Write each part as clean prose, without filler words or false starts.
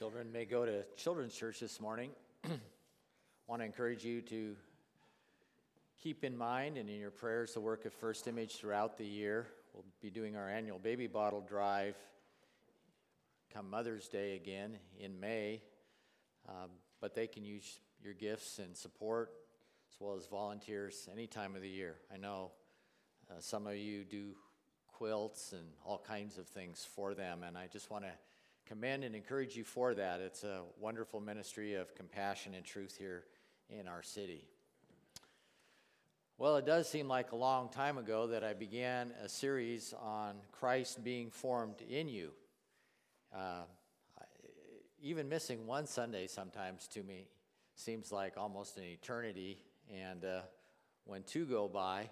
Children may go to Children's Church this morning. Want to encourage you to keep in mind and in your prayers the work of First Image throughout the year. We'll be doing our annual baby bottle drive come Mother's Day again in May, but they can use your gifts and support as well as volunteers any time of the year. I know some of you do quilts and all kinds of things for them, and I just want to commend and encourage you for that. It's a wonderful ministry of compassion and truth here in our city. Well, it does seem like a long time ago that I began a series on Christ being formed in you. Even missing one Sunday sometimes to me seems like almost an eternity, and when two go by,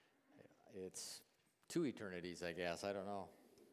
it's two eternities, I guess. I don't know.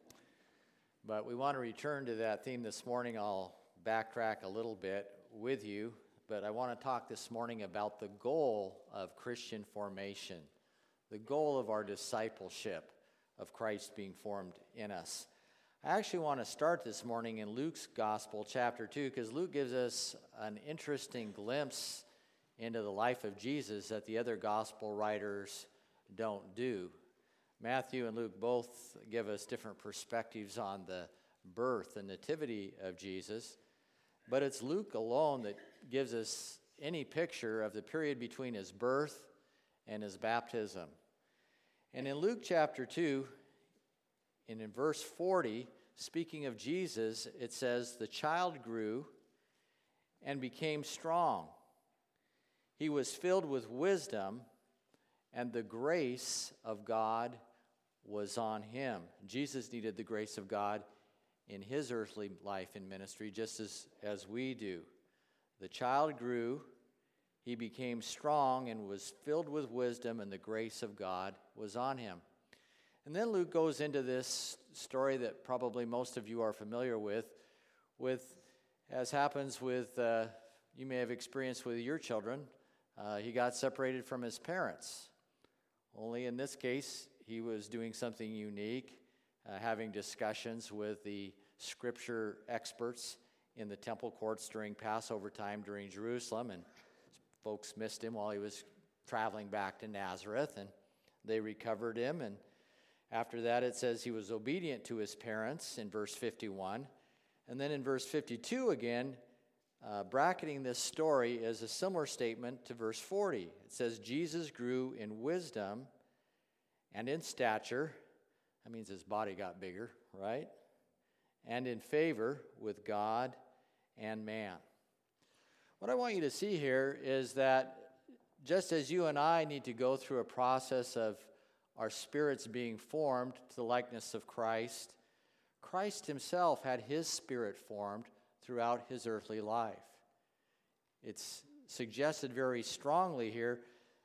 But we want to return to that theme this morning. I'll backtrack a little bit with you, but I want to talk this morning about the goal of Christian formation, the goal of our discipleship of Christ being formed in us. I actually want to start this morning in Luke's Gospel, chapter 2, because Luke gives us an interesting glimpse into the life of Jesus that the other Gospel writers don't do. Matthew and Luke both give us different perspectives on the birth and nativity of Jesus, but it's Luke alone that gives us any picture of the period between his birth and his baptism. And in Luke chapter 2, and in verse 40, speaking of Jesus, it says, "The child grew and became strong. He was filled with wisdom, and the grace of God was on him." Jesus needed the grace of God in his earthly life and ministry, just as we do. The child grew, he became strong, and was filled with wisdom, and the grace of God was on him. And then Luke goes into this story that probably most of you are familiar with as happens with, you may have experienced with your children. He got separated from his parents. Only in this case, he was doing something unique, having discussions with the scripture experts in the temple courts during Passover time during Jerusalem, and folks missed him while he was traveling back to Nazareth, and they recovered him, and after that it says he was obedient to his parents in verse 51, and then in verse 52 again, bracketing this story is a similar statement to verse 40. It says, "Jesus grew in wisdom and in stature," that means his body got bigger, right? "And in favor with God and man." What I want you to see here is that just as you and I need to go through a process of our spirits being formed to the likeness of Christ, Christ himself had his spirit formed throughout his earthly life. It's suggested very strongly here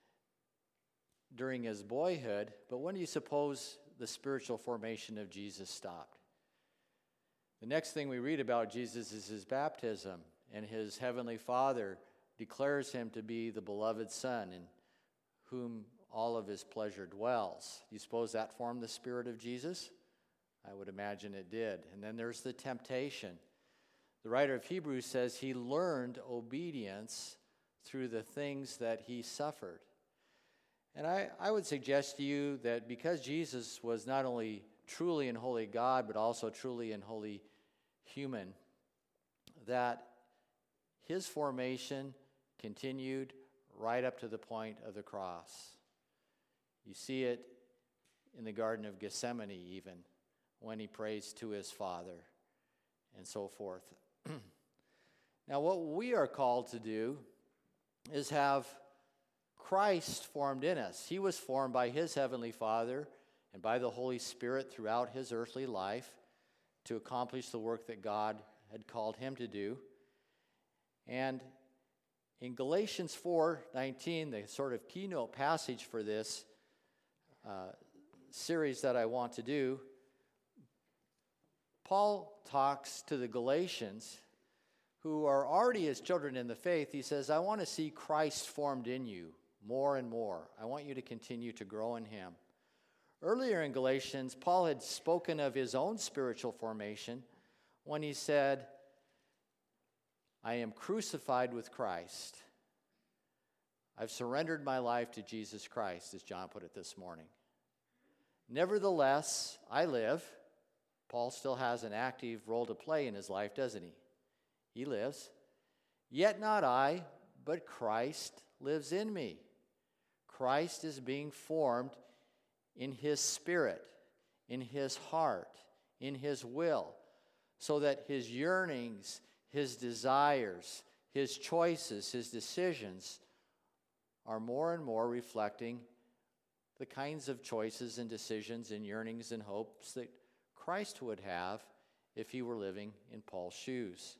during his boyhood, but when do you suppose the spiritual formation of Jesus stopped? The next thing we read about Jesus is his baptism, and his heavenly Father declares him to be the beloved Son in whom all of his pleasure dwells. Do you suppose that formed the spirit of Jesus? I would imagine it did. And then there's the temptation. The writer of Hebrews says he learned obedience through the things that he suffered. And I would suggest to you that because Jesus was not only truly and holy God, but also truly and holy human, that his formation continued right up to the point of the cross. You see it in the Garden of Gethsemane even, when he prays to his Father, and so forth. Now, what we are called to do is have Christ formed in us. He was formed by his heavenly Father and by the Holy Spirit throughout his earthly life to accomplish the work that God had called him to do. And in Galatians 4:19, the sort of keynote passage for this series that I want to do, Paul talks to the Galatians who are already his children in the faith. He says, "I want to see Christ formed in you more and more. I want you to continue to grow in him." Earlier in Galatians, Paul had spoken of his own spiritual formation when he said, I am crucified with Christ. I've surrendered my life to Jesus Christ, as John put it this morning. Nevertheless, I live. Paul still has an active role to play in his life, doesn't he? He lives. Yet not I, but Christ lives in me. Christ is being formed in his spirit, in his heart, in his will, so that his yearnings, his desires, his choices, his decisions are more and more reflecting the kinds of choices and decisions and yearnings and hopes that Christ would have if he were living in Paul's shoes.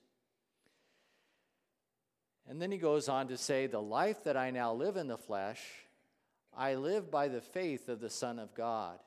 And then he goes on to say, the life that I now live in the flesh, I live by the faith of the Son of God.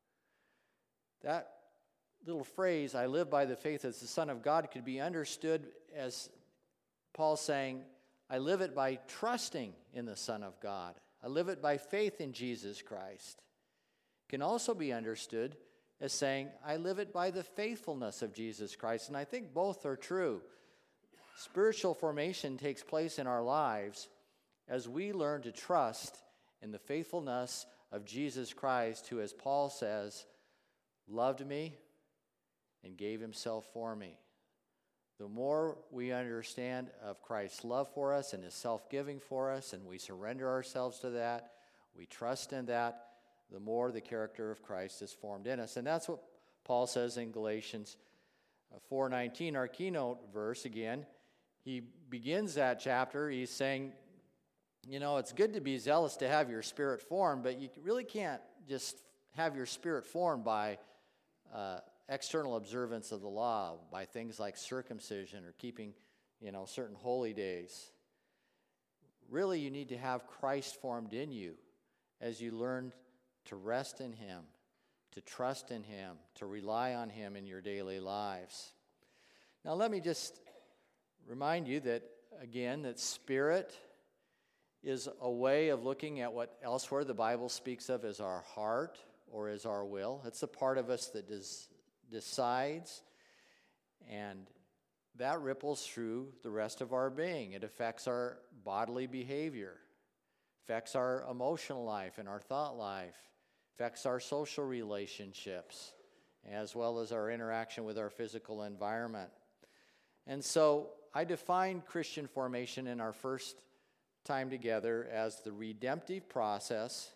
That little phrase, I live by the faith of the Son of God, could be understood as Paul saying, I live it by trusting in the Son of God. I live it by faith in Jesus Christ. It can also be understood as saying, I live it by the faithfulness of Jesus Christ. And I think both are true. Spiritual formation takes place in our lives as we learn to trust in the faithfulness of Jesus Christ, who, as Paul says, loved me and gave himself for me. The more we understand of Christ's love for us and his self-giving for us, and we surrender ourselves to that, we trust in that, the more the character of Christ is formed in us. And that's what Paul says in Galatians 4:19, our keynote verse again. He begins that chapter, he's saying, you know, it's good to be zealous to have your spirit formed, but you really can't just have your spirit formed by external observance of the law, by things like circumcision or keeping, certain holy days. Really, you need to have Christ formed in you as you learn to rest in him, to trust in him, to rely on him in your daily lives. Now, let me just remind you that, again, that spirit is a way of looking at what elsewhere the Bible speaks of as our heart or as our will. It's the part of us that decides, and that ripples through the rest of our being. It affects our bodily behavior, affects our emotional life and our thought life, affects our social relationships, as well as our interaction with our physical environment. And so I defined Christian formation in our first time together as the redemptive process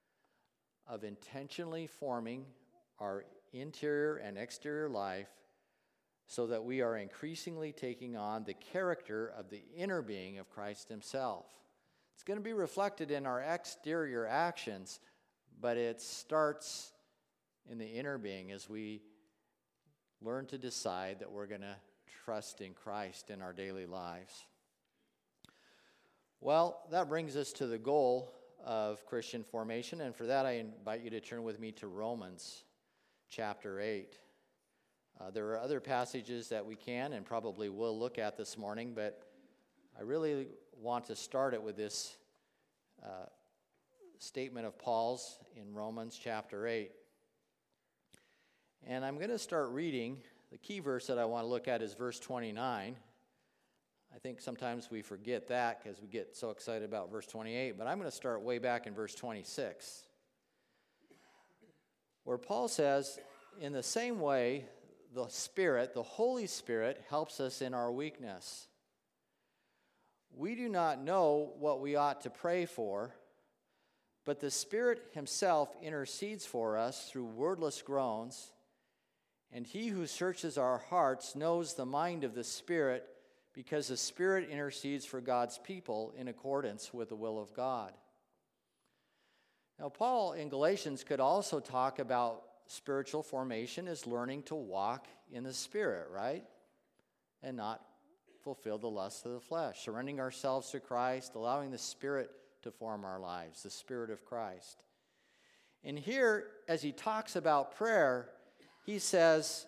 of intentionally forming our interior and exterior life so that we are increasingly taking on the character of the inner being of Christ himself. It's going to be reflected in our exterior actions, but it starts in the inner being as we learn to decide that we're going to trust in Christ in our daily lives. Well, that brings us to the goal of Christian formation, and for that I invite you to turn with me to Romans chapter 8. There are other passages that we can and probably will look at this morning, but I really want to start it with this statement of Paul's in Romans chapter 8. And I'm going to start reading. The key verse that I want to look at is verse 29. I think sometimes we forget that because we get so excited about verse 28, but I'm going to start way back in verse 26, where Paul says, in the same way, the Spirit, the Holy Spirit, helps us in our weakness. We do not know what we ought to pray for, but the Spirit himself intercedes for us through wordless groans, and he who searches our hearts knows the mind of the Spirit, because the Spirit intercedes for God's people in accordance with the will of God. Now, Paul in Galatians could also talk about spiritual formation as learning to walk in the Spirit, right? And not fulfill the lusts of the flesh. Surrendering ourselves to Christ, allowing the Spirit to form our lives, the Spirit of Christ. And here, as he talks about prayer, he says,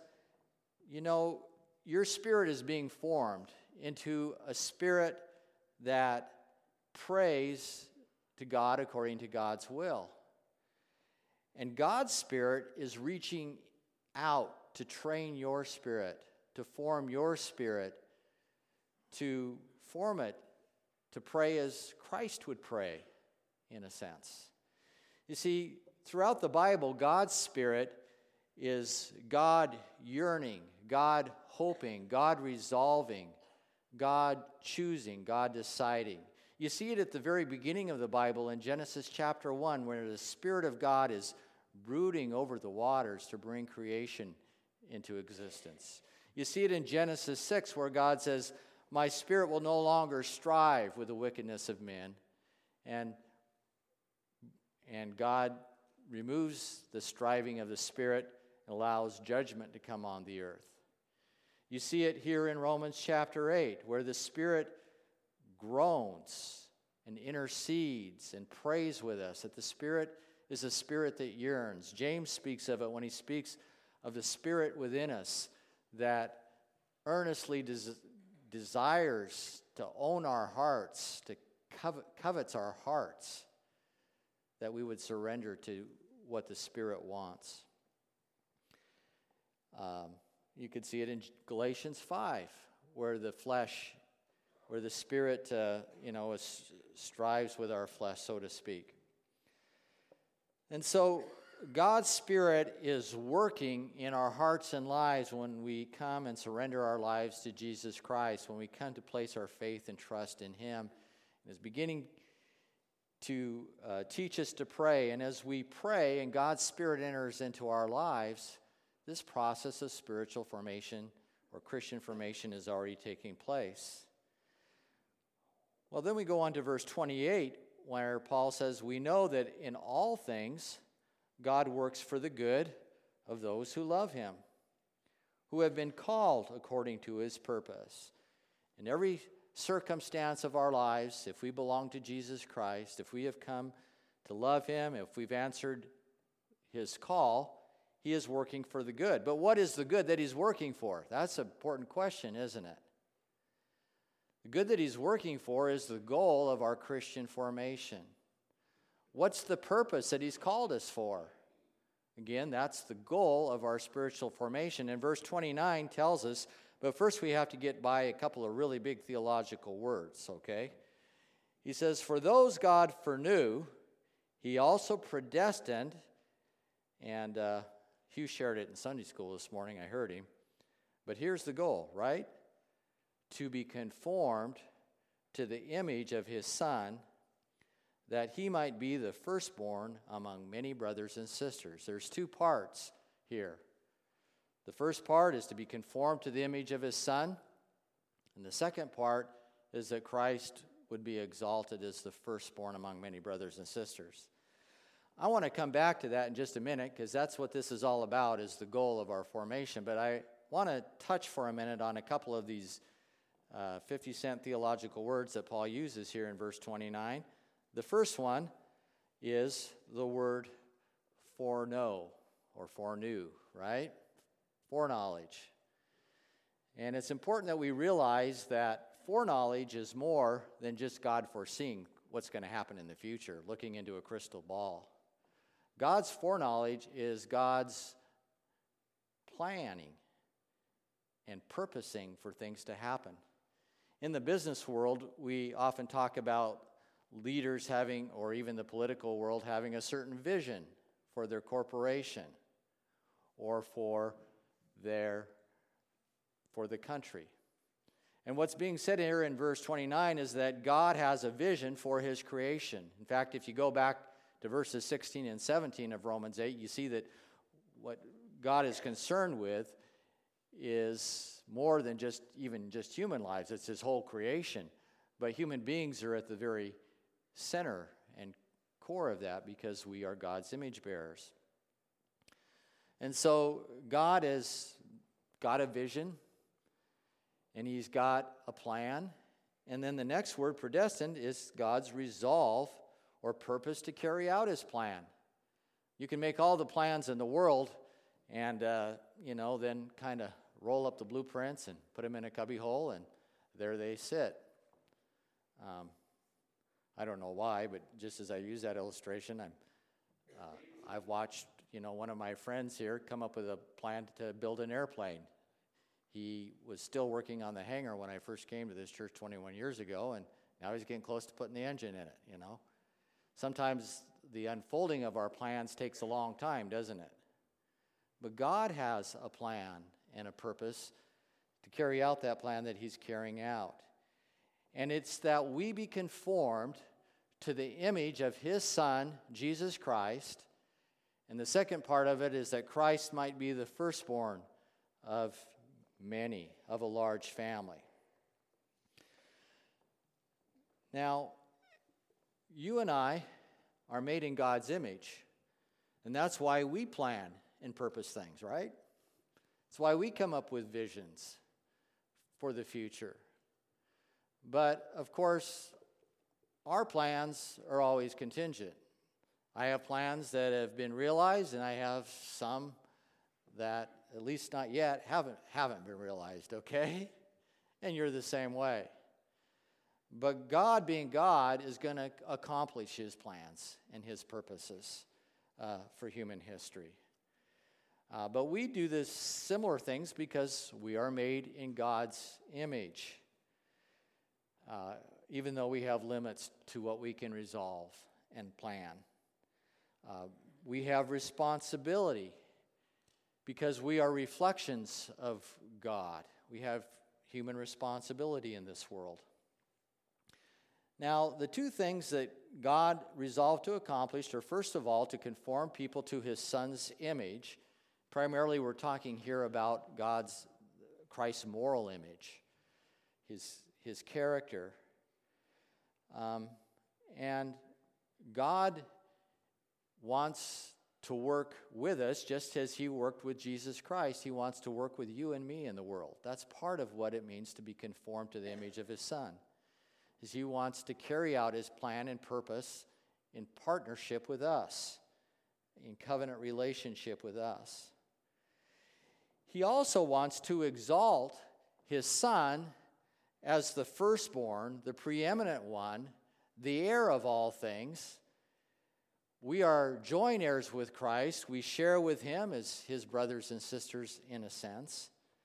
your spirit is being formed into a spirit that prays to God according to God's will. And God's Spirit is reaching out to train your spirit, to form your spirit to form it to pray as Christ would pray, in a sense. You see, throughout the Bible, God's Spirit is God yearning, God hoping, God resolving, God choosing, God deciding. You see it at the very beginning of the Bible in Genesis chapter 1, where the Spirit of God is brooding over the waters to bring creation into existence. You see it in Genesis 6, where God says, "My Spirit will no longer strive with the wickedness of men." And God removes the striving of the Spirit and allows judgment to come on the earth. You see it here in Romans chapter 8, where the Spirit groans and intercedes and prays with us, that the Spirit is a spirit that yearns. James speaks of it when he speaks of the Spirit within us that earnestly desires to own our hearts, to covets our hearts, that we would surrender to what the Spirit wants. You could see it in Galatians 5, where the Spirit, strives with our flesh, so to speak. And so God's Spirit is working in our hearts and lives when we come and surrender our lives to Jesus Christ, when we come to place our faith and trust in Him. And is beginning to teach us to pray. And as we pray and God's Spirit enters into our lives, this process of spiritual formation or Christian formation is already taking place. Well, then we go on to verse 28, where Paul says, "We know that in all things God works for the good of those who love Him, who have been called according to His purpose." In every circumstance of our lives, if we belong to Jesus Christ, if we have come to love Him, if we've answered His call, He is working for the good. But what is the good that He's working for? That's an important question, isn't it? The good that He's working for is the goal of our Christian formation. What's the purpose that He's called us for? Again, that's the goal of our spiritual formation. And verse 29 tells us, but first we have to get by a couple of really big theological words, okay? He says, "For those God foreknew, He also predestined," and Hugh shared it in Sunday school this morning, I heard him. But here's the goal, right? "To be conformed to the image of His Son, that He might be the firstborn among many brothers and sisters." There's two parts here. The first part is to be conformed to the image of His Son. And the second part is that Christ would be exalted as the firstborn among many brothers and sisters. I want to come back to that in just a minute, because that's what this is all about, is the goal of our formation. But I want to touch for a minute on a couple of these 50-cent theological words that Paul uses here in verse 29. The first one is the word foreknow, or foreknew, right? Foreknowledge. And it's important that we realize that foreknowledge is more than just God foreseeing what's going to happen in the future, looking into a crystal ball. God's foreknowledge is God's planning and purposing for things to happen. In the business world, we often talk about leaders having, or even the political world, having a certain vision for their corporation or for the country. And what's being said here in verse 29 is that God has a vision for His creation. In fact, if you go back to verses 16 and 17 of Romans 8, you see that what God is concerned with is more than just human lives. It's His whole creation. But human beings are at the very center and core of that, because we are God's image bearers. And so God has got a vision, and He's got a plan. And then the next word, predestined, is God's resolve or purpose to carry out His plan. You can make all the plans in the world and, then kind of roll up the blueprints and put them in a cubby hole, and there they sit. I don't know why, but just as I use that illustration, I've watched, one of my friends here come up with a plan to build an airplane. He was still working on the hangar when I first came to this church 21 years ago, and now he's getting close to putting the engine in it, Sometimes the unfolding of our plans takes a long time, doesn't it? But God has a plan and a purpose to carry out that plan that he's carrying out. And it's that we be conformed to the image of his Son, Jesus Christ. And the second part of it is that Christ might be the firstborn of many, of a large family. Now, you and I are made in God's image, and that's why we plan and purpose things, right? It's why we come up with visions for the future. But, of course, our plans are always contingent. I have plans that have been realized, and I have some that, at least not yet, haven't been realized, okay? And you're the same way. But God, being God, is going to accomplish his plans and his purposes for human history. But we do this similar things because we are made in God's image, even though we have limits to what we can resolve and plan. We have responsibility because we are reflections of God. We have human responsibility in this world. Now, the two things that God resolved to accomplish are, first of all, to conform people to his Son's image. Primarily, we're talking here about Christ's moral image, his character. And God wants to work with us just as he worked with Jesus Christ. He wants to work with you and me in the world. That's part of what it means to be conformed to the image of his Son. Is he wants to carry out his plan and purpose in partnership with us, in covenant relationship with us. He also wants to exalt his Son as the firstborn, the preeminent one, the heir of all things. We are joint heirs with Christ. We share with him as his brothers and sisters in a sense.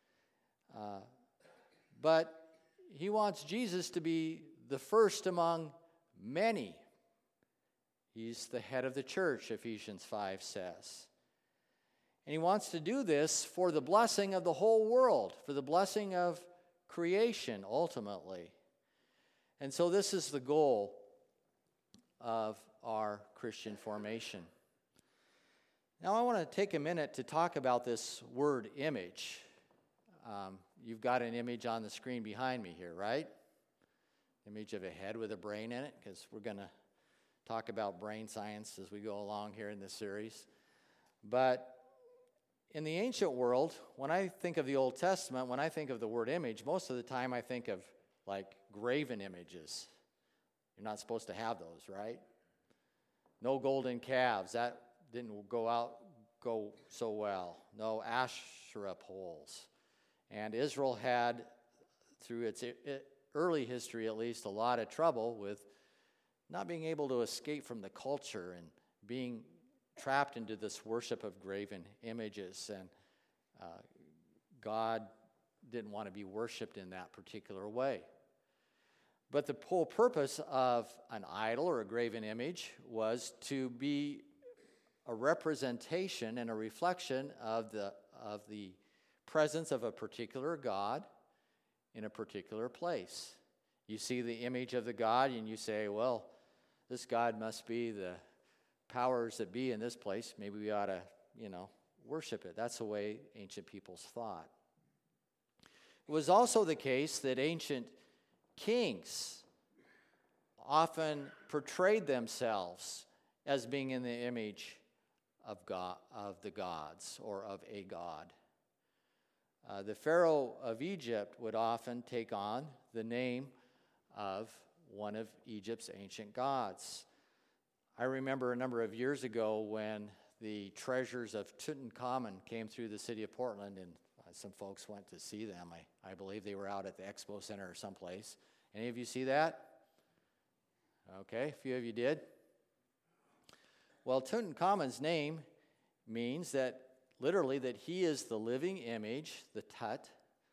But he wants Jesus to be the first among many. He's the head of the church, Ephesians 5 says. And he wants to do this for the blessing of the whole world, for the blessing of creation, ultimately. And so this is the goal of our Christian formation. Now I want to take a minute to talk about this word image. You've got an image on the screen behind me here, right? Image of a head with a brain in it, because we're going to talk about brain science as we go along here in this series. But in the ancient world, when I think of the Old Testament, when I think of the word image, most of the time I think of like graven images. You're not supposed to have those, right? No golden calves. That didn't go so well. No Asherah poles. And Israel had, through its early history at least, a lot of trouble with not being able to escape from the culture and being trapped into this worship of graven images. And God didn't want to be worshipped in that particular way. But the whole purpose of an idol or a graven image was to be a representation and a reflection of the presence of a particular God in a particular place. You see the image of the God and you say, well, this God must be the powers that be in this place. Maybe we ought to, worship it. That's the way ancient peoples thought. It was also the case that ancient kings often portrayed themselves as being in the image of God, of the gods, or of a god. The Pharaoh of Egypt would often take on the name of one of Egypt's ancient gods. I remember a number of years ago when the treasures of Tutankhamun came through the city of Portland, and some folks went to see them. I believe they were out at the Expo Center or someplace. Any of you see that? Okay, a few of you did. Well, Tutankhamun's name means that, literally, that he is the living image, the Tut,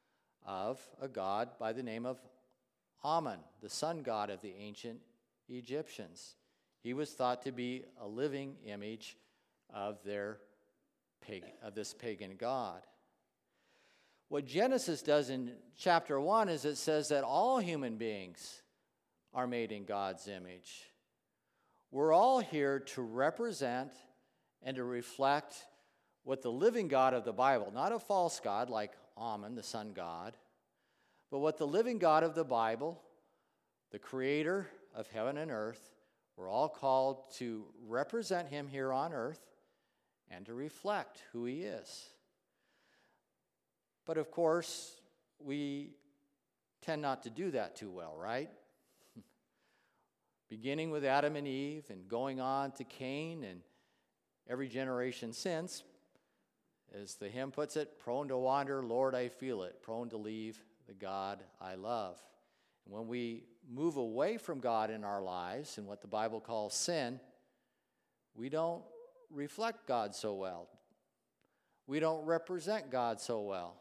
of a god by the name of Amun, the sun god of the ancient Egyptians. He was thought to be a living image of this pagan god. What Genesis does in chapter 1 is it says that all human beings are made in God's image. We're all here to represent and to reflect what the living God of the Bible, not a false god like Amun, the sun god, but what the living God of the Bible, the creator of heaven and earth, we're all called to represent him here on earth and to reflect who he is. But of course, we tend not to do that too well, right? Beginning with Adam and Eve and going on to Cain and every generation since, as the hymn puts it, prone to wander, Lord, I feel it, prone to leave the God I love. And when we move away from God in our lives and what the Bible calls sin, we don't reflect God so well. We don't represent God so well.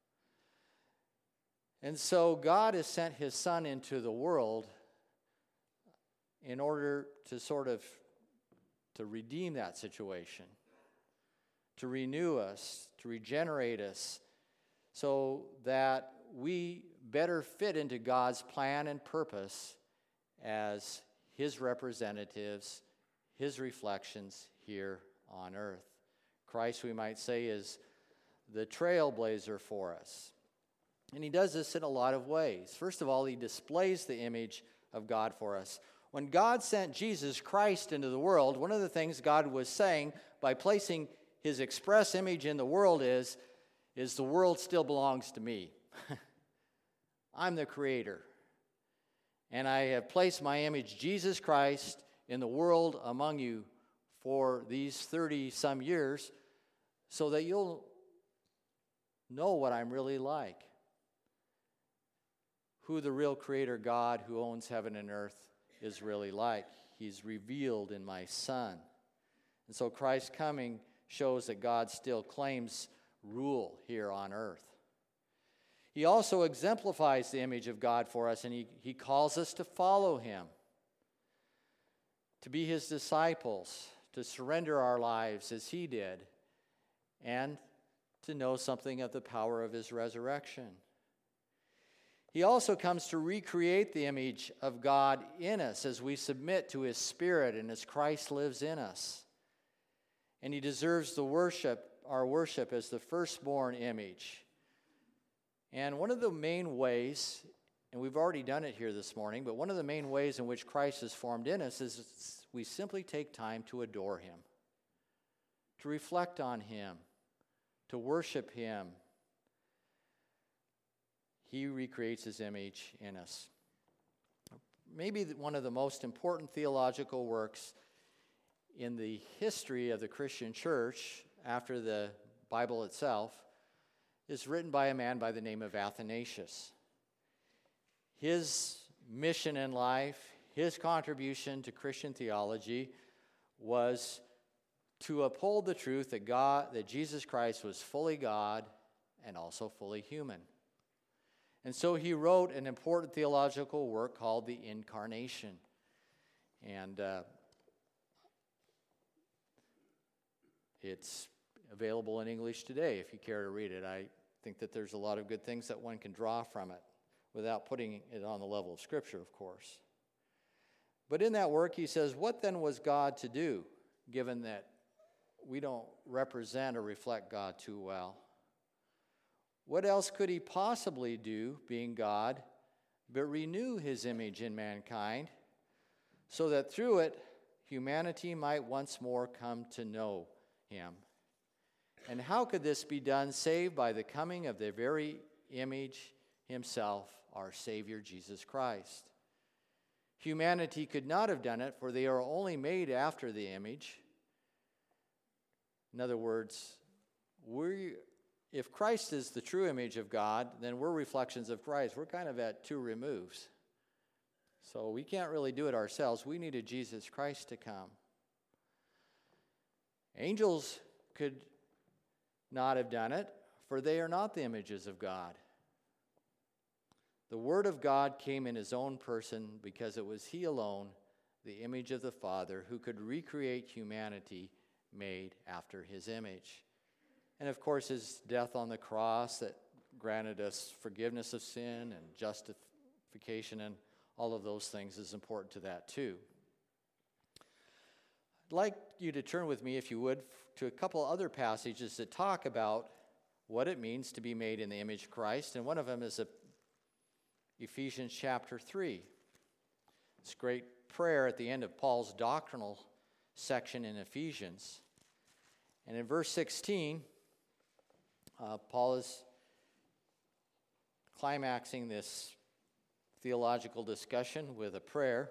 And so God has sent his Son into the world in order to to redeem that situation, to renew us, to regenerate us, so that we better fit into God's plan and purpose as his representatives, his reflections here on earth. Christ, we might say, is the trailblazer for us. And he does this in a lot of ways. First of all, he displays the image of God for us. When God sent Jesus Christ into the world, one of the things God was saying by placing his express image in the world is the world still belongs to me. I'm the creator. And I have placed my image, Jesus Christ, in the world among you for these 30-some years so that you'll know what I'm really like. Who the real creator God who owns heaven and earth is really like. He's revealed in my Son. And so Christ's coming shows that God still claims rule here on earth. He also exemplifies the image of God for us, and he calls us to follow him, to be his disciples, to surrender our lives as he did, and to know something of the power of his resurrection. He also comes to recreate the image of God in us as we submit to his Spirit and as Christ lives in us. And he deserves our worship as the firstborn image. And one of the main ways, and we've already done it here this morning, but one of the main ways in which Christ is formed in us is we simply take time to adore him, to reflect on him, to worship him. He recreates his image in us. Maybe one of the most important theological works in the history of the Christian church after the Bible itself is written by a man by the name of Athanasius. His mission in life, his contribution to Christian theology was to uphold the truth that Jesus Christ was fully God and also fully human. And so he wrote an important theological work called The Incarnation. And it's available in English today if you care to read it. I think that there's a lot of good things that one can draw from it without putting it on the level of Scripture, of course. But in that work, he says, what then was God to do, given that we don't represent or reflect God too well? What else could he possibly do, being God, but renew his image in mankind so that through it, humanity might once more come to know him? And how could this be done save by the coming of the very image himself, our Savior, Jesus Christ? Humanity could not have done it, for they are only made after the image. In other words, if Christ is the true image of God, then we're reflections of Christ. We're kind of at two removes. So we can't really do it ourselves. We needed Jesus Christ to come. Angels could not have done it, for they are not the images of God. The Word of God came in his own person because it was he alone, the image of the Father, who could recreate humanity made after his image. And of course, his death on the cross that granted us forgiveness of sin and justification and all of those things is important to that too. I'd like you to turn with me, if you would, to a couple other passages that talk about what it means to be made in the image of Christ, and one of them is Ephesians chapter 3. It's a great prayer at the end of Paul's doctrinal section in Ephesians. And in verse 16, Paul is climaxing this theological discussion with a prayer.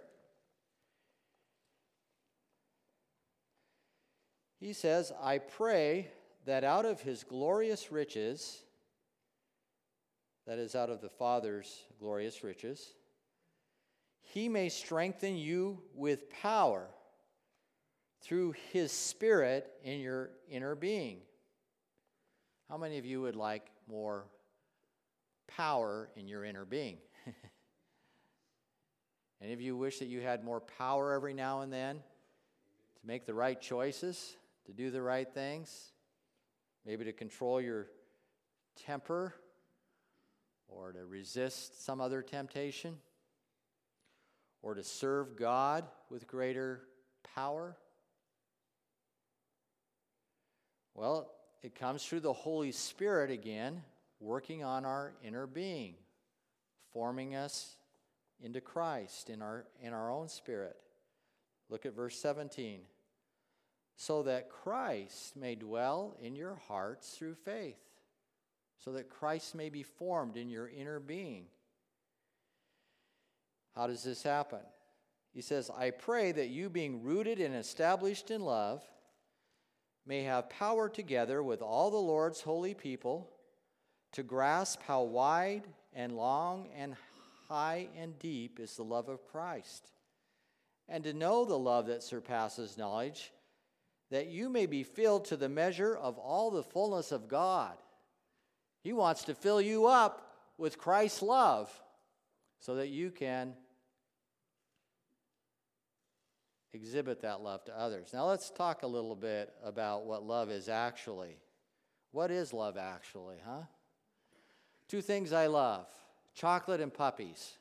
He says, I pray that out of his glorious riches, that is, out of the Father's glorious riches, he may strengthen you with power through his Spirit in your inner being. How many of you would like more power in your inner being? Any of you wish that you had more power every now and then to make the right choices, to do the right things, maybe to control your temper or to resist some other temptation, or to serve God with greater power? Well, it comes through the Holy Spirit again, working on our inner being, forming us into Christ in our own spirit. Look at verse 17. So that Christ may dwell in your hearts through faith. So that Christ may be formed in your inner being. How does this happen? He says, I pray that you, being rooted and established in love, may have power together with all the Lord's holy people to grasp how wide and long and high and deep is the love of Christ, and to know the love that surpasses knowledge, that you may be filled to the measure of all the fullness of God. He wants to fill you up with Christ's love so that you can exhibit that love to others. Now let's talk a little bit about what love is actually. What is love actually, huh? Two things I love: chocolate and puppies.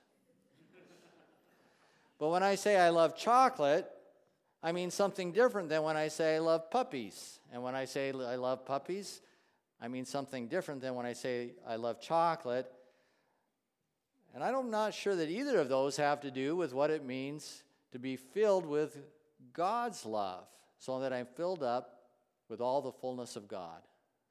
But when I say I love chocolate, I mean something different than when I say I love puppies. And when I say I love puppies, I mean something different than when I say I love chocolate. And I'm not sure that either of those have to do with what it means to be filled with God's love, so that I'm filled up with all the fullness of God.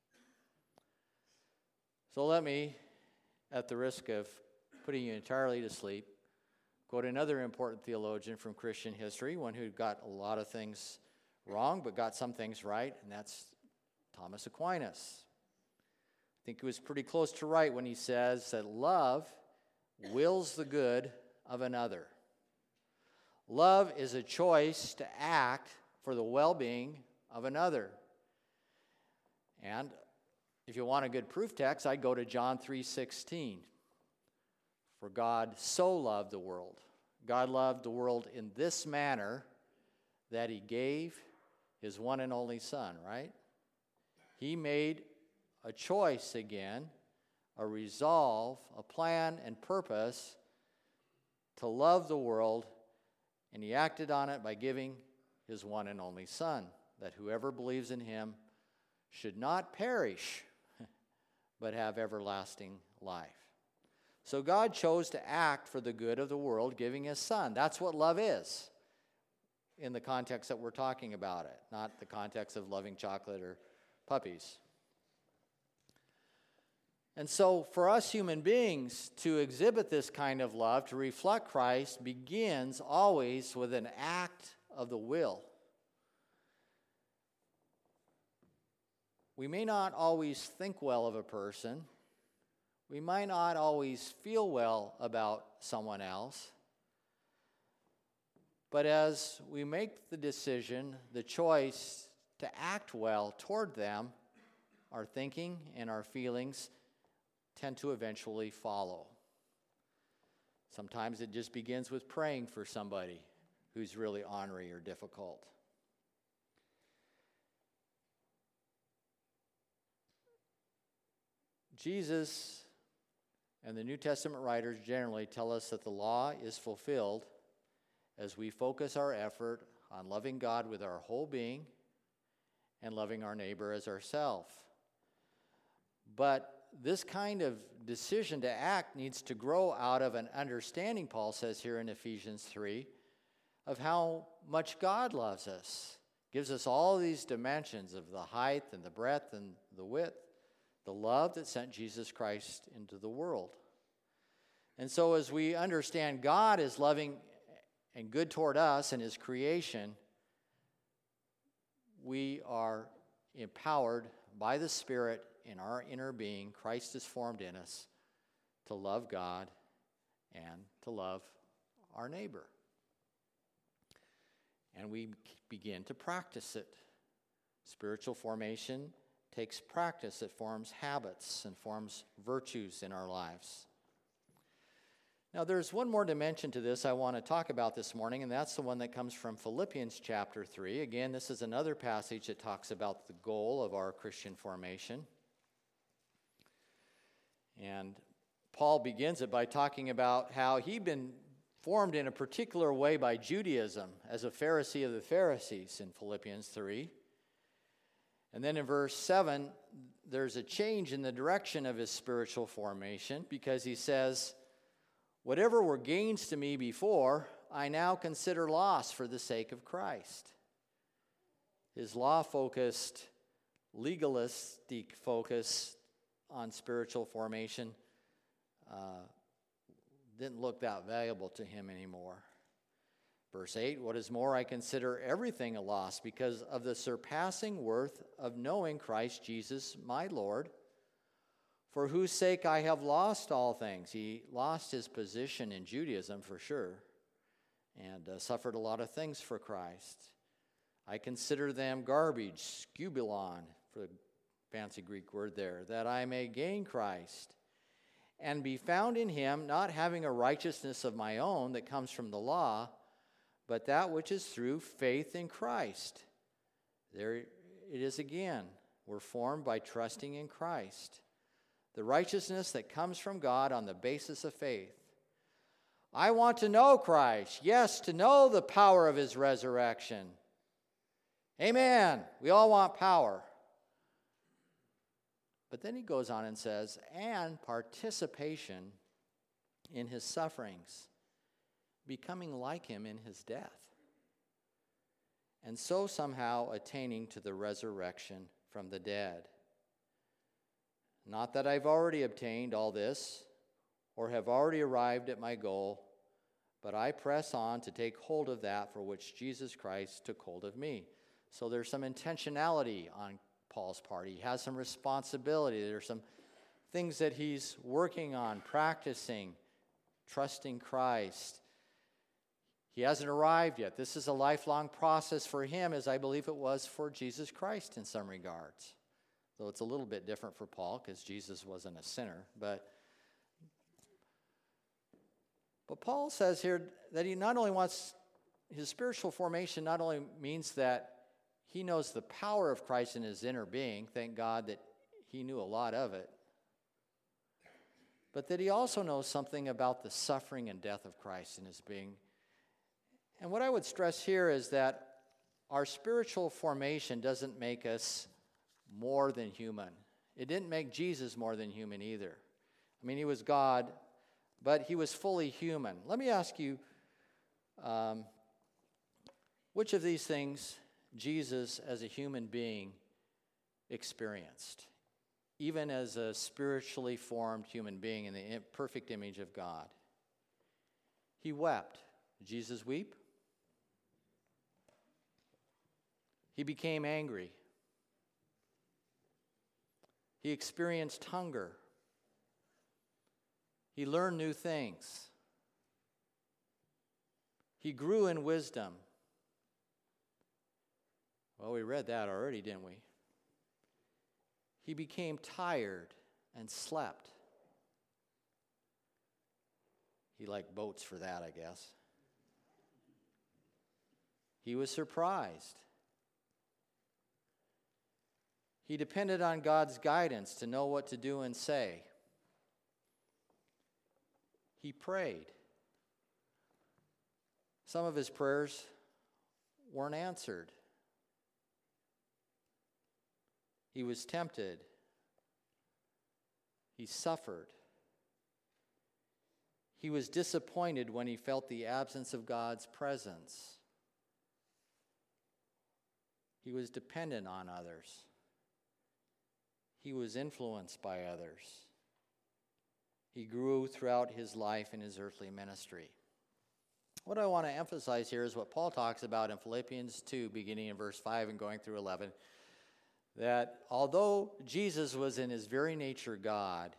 So let me, at the risk of putting you entirely to sleep, quote another important theologian from Christian history, one who got a lot of things wrong but got some things right, and that's Thomas Aquinas. I think he was pretty close to right when he says that love wills the good of another. Love is a choice to act for the well-being of another. And if you want a good proof text, I'd go to John 3:16. For God so loved the world. God loved the world in this manner that he gave his one and only Son, right? He made a choice again, a resolve, a plan and purpose to love the world, and he acted on it by giving his one and only Son, that whoever believes in him should not perish, but have everlasting life. So God chose to act for the good of the world, giving his Son. That's what love is, in the context that we're talking about it, not the context of loving chocolate or puppies. And so for us human beings to exhibit this kind of love, to reflect Christ, begins always with an act of the will. We may not always think well of a person. We might not always feel well about someone else. But as we make the decision, the choice to act well toward them, our thinking and our feelings tend to eventually follow. Sometimes it just begins with praying for somebody who's really ornery or difficult. Jesus and the New Testament writers generally tell us that the law is fulfilled as we focus our effort on loving God with our whole being and loving our neighbor as ourselves. But this kind of decision to act needs to grow out of an understanding, Paul says here in Ephesians 3, of how much God loves us. Gives us all these dimensions of the height and the breadth and the width, the love that sent Jesus Christ into the world. And so as we understand God is loving and good toward us and his creation, we are empowered by the Spirit in our inner being. Christ is formed in us to love God and to love our neighbor. And we begin to practice it. Spiritual formation takes practice. It forms habits and forms virtues in our lives. Now, there's one more dimension to this I want to talk about this morning, and that's the one that comes from Philippians chapter 3. Again, this is another passage that talks about the goal of our Christian formation. And Paul begins it by talking about how he'd been formed in a particular way by Judaism as a Pharisee of the Pharisees in Philippians 3. And then in verse 7, there's a change in the direction of his spiritual formation because he says, "Whatever were gains to me before, I now consider loss for the sake of Christ." His law-focused, legalistic focus on spiritual formation didn't look that valuable to him anymore. Verse 8, "What is more, I consider everything a loss because of the surpassing worth of knowing Christ Jesus my Lord, for whose sake I have lost all things." He lost his position in Judaism for sure and suffered a lot of things for Christ. "I consider them garbage," skubulon, for the fancy Greek word there, "that I may gain Christ and be found in him, not having a righteousness of my own that comes from the law, but that which is through faith in Christ." There it is again. We're formed by trusting in Christ. The righteousness that comes from God on the basis of faith. I want to know Christ. Yes, to know the power of his resurrection. Amen. We all want power. But then he goes on and says, and participation in his sufferings, becoming like him in his death, and so somehow attaining to the resurrection from the dead. Not that I've already obtained all this, or have already arrived at my goal, but I press on to take hold of that for which Jesus Christ took hold of me. So there's some intentionality on Paul's part. He has some responsibility. There's some things that he's working on, practicing, trusting Christ. He hasn't arrived yet. This is a lifelong process for him, as I believe it was for Jesus Christ in some regards. Though it's a little bit different for Paul because Jesus wasn't a sinner. But Paul says here that he not only wants, his spiritual formation not only means that he knows the power of Christ in his inner being, thank God that he knew a lot of it, but that he also knows something about the suffering and death of Christ in his being. And what I would stress here is that our spiritual formation doesn't make us more than human. It didn't make Jesus more than human either. I mean, he was God, but he was fully human. Let me ask you, which of these things Jesus as a human being experienced, even as a spiritually formed human being in the perfect image of God? He wept. Did Jesus weep? He became angry. He experienced hunger. He learned new things. He grew in wisdom. Well, we read that already, didn't we? He became tired and slept. He liked boats for that, I guess. He was surprised. He depended on God's guidance to know what to do and say. He prayed. Some of his prayers weren't answered. He was tempted. He suffered. He was disappointed when he felt the absence of God's presence. He was dependent on others. He was influenced by others. He grew throughout his life and his earthly ministry. What I want to emphasize here is what Paul talks about in Philippians 2, beginning in verse 5 and going through 11, that although Jesus was in his very nature God,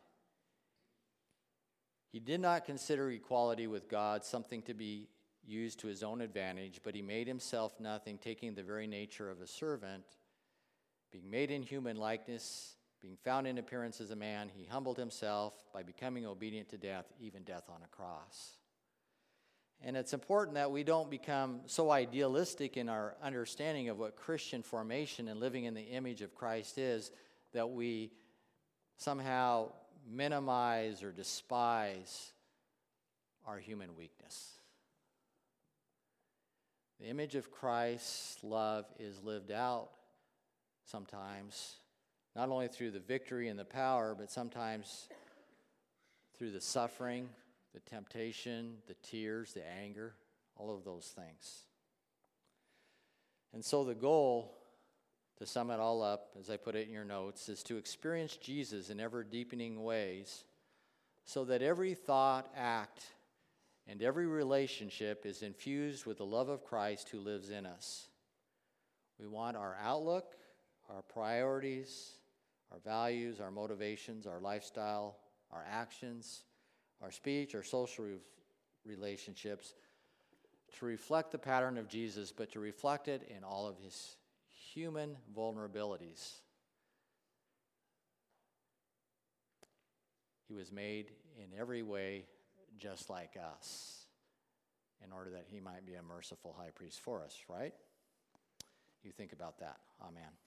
he did not consider equality with God something to be used to his own advantage, but he made himself nothing, taking the very nature of a servant, being made in human likeness, being found in appearance as a man. He humbled himself by becoming obedient to death, even death on a cross. And it's important that we don't become so idealistic in our understanding of what Christian formation and living in the image of Christ is that we somehow minimize or despise our human weakness. The image of Christ's love is lived out sometimes, not only through the victory and the power, but sometimes through the suffering, the temptation, the tears, the anger, all of those things. And so the goal, to sum it all up, as I put it in your notes, is to experience Jesus in ever-deepening ways so that every thought, act, and every relationship is infused with the love of Christ who lives in us. We want our outlook, our priorities, our values, our motivations, our lifestyle, our actions, our speech, our social relationships to reflect the pattern of Jesus, but to reflect it in all of his human vulnerabilities. He was made in every way just like us in order that he might be a merciful high priest for us, right? You think about that. Amen.